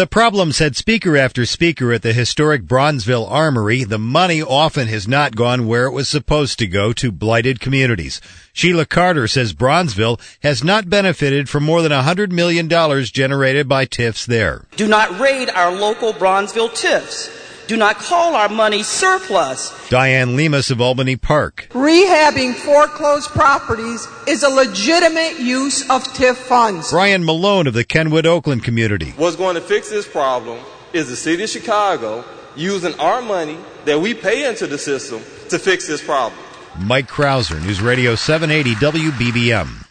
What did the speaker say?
The problem, said speaker after speaker at the historic Bronzeville Armory, the money often has not gone where it was supposed to go, to blighted communities. Sheila Carter says Bronzeville has not benefited from more than $100 million generated by TIFs there. Do not raid our local Bronzeville TIFs. Do not call our money surplus. Diane Lemus of Albany Park. Rehabbing foreclosed properties is a legitimate use of TIF funds. Brian Malone of the Kenwood Oakland community. What's going to fix this problem is the city of Chicago using our money that we pay into the system to fix this problem. Mike Krauser, News Radio 780 WBBM.